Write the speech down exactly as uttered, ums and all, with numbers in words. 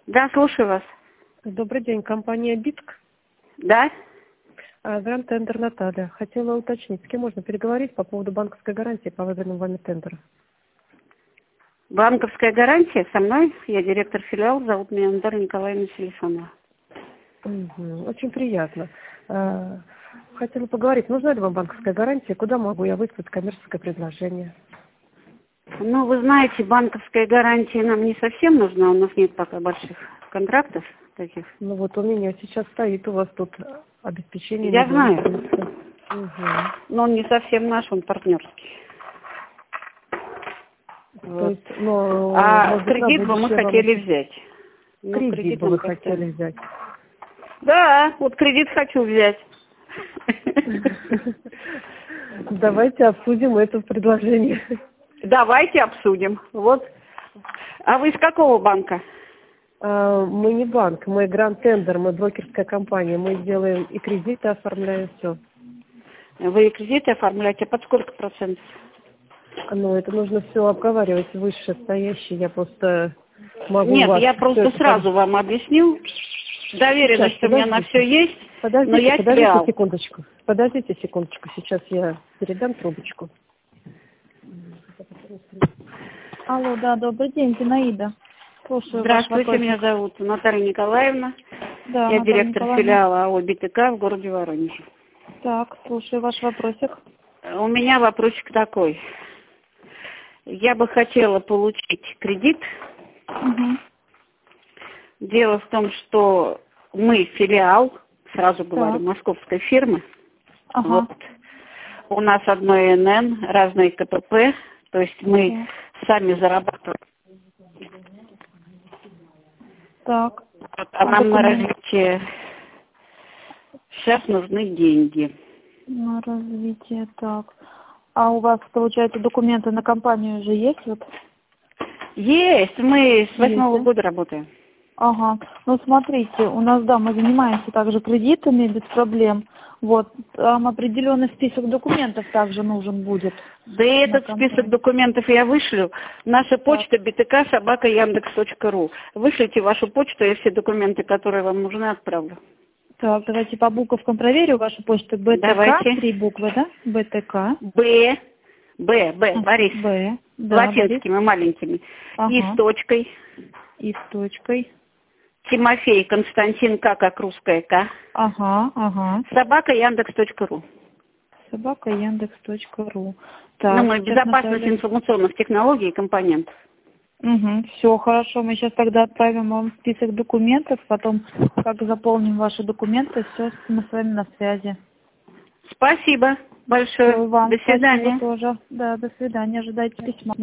Да, слушаю вас. Добрый день, компания БИТК. Да? Гранд Тендер Наталья. Хотела уточнить, с кем можно переговорить по поводу банковской гарантии по выбранным вами тендеру. Банковская гарантия со мной. Я директор филиала, зовут меня Наталья Николаевна Селифонова. Угу, очень приятно. Хотела поговорить, нужна ли вам банковская гарантия, куда могу я выслать коммерческое предложение? Ну, вы знаете, банковская гарантия нам не совсем нужна, у нас нет пока больших контрактов таких. Ну вот у меня сейчас стоит у вас тут обеспечение. Я знаю. Угу. Но он не совсем наш, он партнерский. Вот. Есть, но, а может, кредит бы мы хотели вам... взять. Ну, кредит, кредит бы вы хотели взять? Да, вот кредит хочу взять. Давайте обсудим это предложение. Давайте обсудим. Вот. А вы из какого банка? А, мы не банк, мы Гранд Тендер, мы брокерская компания. Мы делаем и кредиты, оформляем все. Вы и кредиты оформляете под сколько процентов? Ну, это нужно все обговаривать вышестоящие. Я просто могу Нет, вас я просто сразу это... вам объясню. Доверенность Сейчас, у меня на все есть, подождите, но я подождите филиал. секундочку. Подождите секундочку. Сейчас я передам трубочку. Алло, да, добрый день, Зинаида. Слушаю. Здравствуйте, меня зовут Наталья Николаевна. Да, я Наталья директор Николаевна. филиала АО БТК в городе Воронеже. Так, слушаю ваш вопросик. У меня вопросик такой. Я бы хотела получить кредит. Угу. Дело в том, что мы филиал, сразу говорю, Так. московской фирмы. Ага. Вот. У нас одно ИНН, разные КПП, то есть мы Угу. сами зарабатываем. Так. Вот, а А нам на документ? развитие сейчас нужны деньги. На развитие, так. А у вас, получается, документы на компанию уже есть? Вот? Есть, мы с восьмого Есть, да? года работаем. Ага. Ну, смотрите, у нас, да, мы занимаемся также кредитами без проблем. Вот. Там определенный список документов также нужен будет. Да и этот список документов я вышлю. Наша почта бтк собака яндекс точка ру. Вышлите вашу почту, я все документы, которые вам нужны, отправлю. Так, давайте по буковкам проверю вашу почту. БТК, Давайте. три буквы, да? БТК. Б, Б, Б, Борис. Б, да, Латинскими, Борис. маленькими. Ага. И с точкой. И с точкой. Тимофей Константин К, как русская К. Ага, ага. Собака яндекс точка ру. Собака яндекс точка ру. Ну, мы безопасность информационных технологий и компонентов. Угу, все хорошо. Мы сейчас тогда отправим вам список документов, потом, как заполним ваши документы, все, мы с вами на связи. Спасибо большое. Всё, вам до свидания. Спасибо тоже. Да, до свидания. Ожидайте письма.